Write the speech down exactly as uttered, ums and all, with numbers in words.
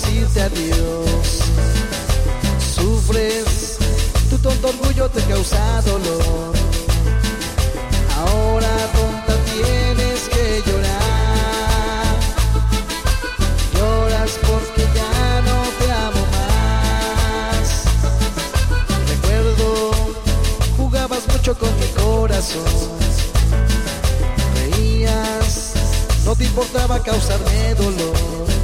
decirte adiós. Sufres, tu tonto orgullo te causa dolor. Ahora tonta tienes que llorar. Lloras porque ya no te amo más. Recuerdo, jugabas mucho con mi corazón. Reías, no te importaba causarme dolor.